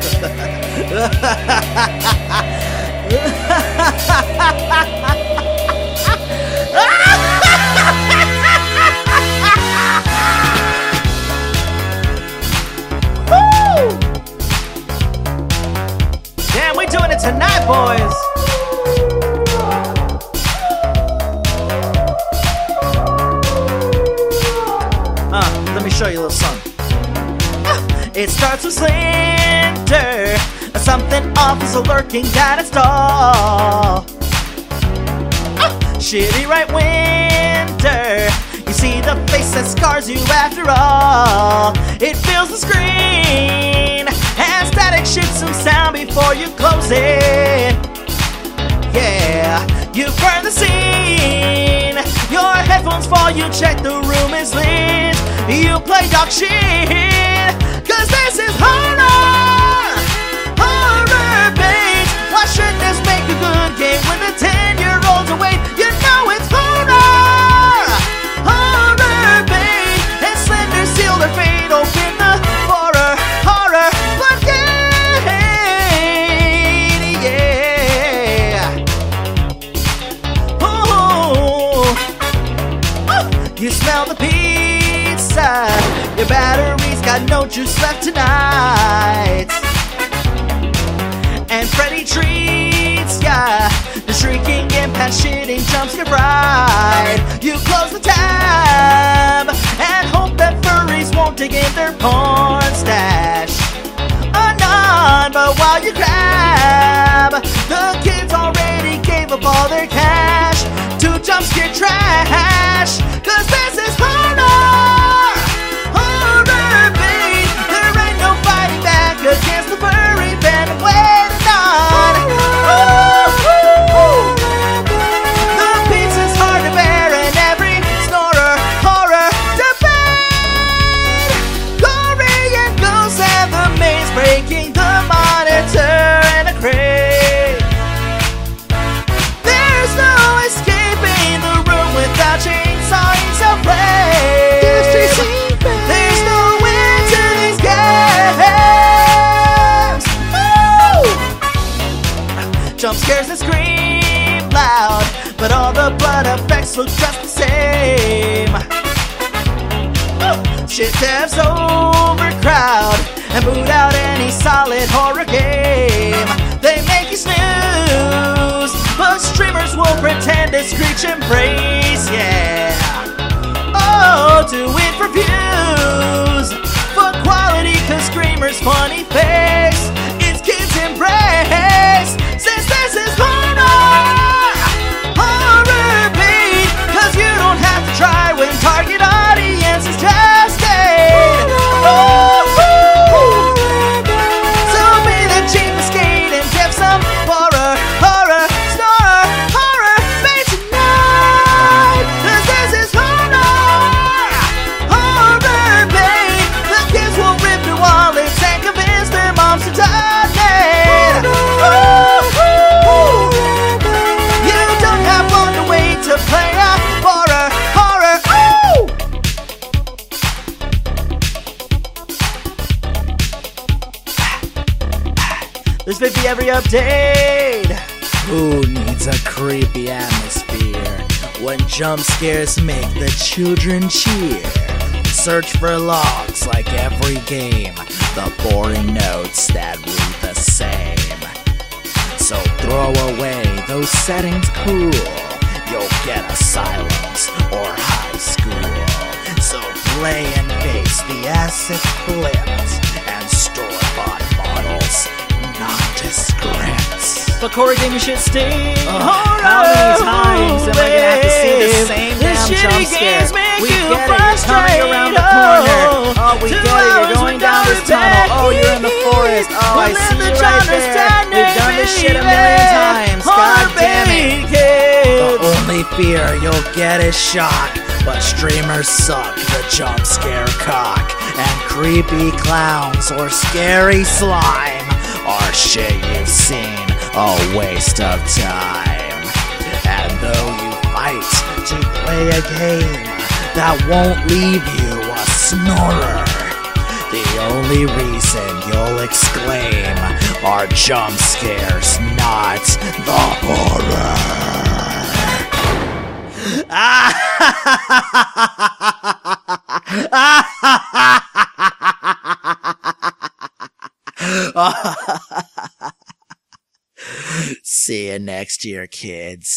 Damn, we doing it tonight, boys. Let me show you a little something. It starts with slender. Something off is lurking down its stall. Shitty right winter. You see the face that scars you after all. It fills the screen and static shoots some sound before you close it. Yeah, you burn the scene. Your headphones fall, you check the room is lit. You play dog shit, cause this is horror bait. Why shouldn't this make a good game when the 10-year-olds away? You know it's horror bait. And Slender sealed her fate, open the horror floodgate, yeah. You smell the pizza. Your battery's got no juice left tonight. And Freddy treats ya. The shrieking impact shitting jumps your bride. You close the tab and hope that furries won't dig in their porn stash. None, but while you grab, the kids already gave up all their cash to jump scare trash. Cause this is horror bait. There ain't no fighting back against the furry band waiting on. The pizza's hard to bear and every snorer horror debate. Gory and ghosts and the maze breaking the monitor and a crate. There's no escaping the room without chainsaws of play. There's no end to these games. Jump scares and scream loud, but all the blood effects look just the same. Shit devs overcrowd and boot out any solid horror game. They make you snooze, but streamers will pretend to screech and praise, yeah. Oh, do it for views, for quality, cause screamers' funny face is kids' embrace. Since this is horror beat, cause you don't have to try when target audience is tested. So be the cheap skate and give some horror bait tonight. Cause this is horror bait. The kids will rip their wallets and convince their moms to donate. You don't have long to wait to play a horror. There's 50 every update. Who needs a creepy atmosphere when jump scares make the children cheer? Search for logs like every game, the boring notes that read the same. So throw away those settings cool. You'll get asylums or high school. So play and face the acid flips and store-bought models, nondescripts. But Corey gaming shit stinks. How many times am I gonna have to see the same damn jump scare? We get it, you're coming around the corner. Oh, we get it, you're going down this tunnel. Oh, you're in the forest. Oh, I see you right there. We've done this shit a million times. God damn it. The only fear you'll get is shock. But streamers suck the jump scare cock. And creepy clowns or scary slime are shit you've seen. A waste of time. And though you fight to play a game that won't leave you a snorer, The only reason you'll exclaim are jump scares, not the horror. See you next year, kids.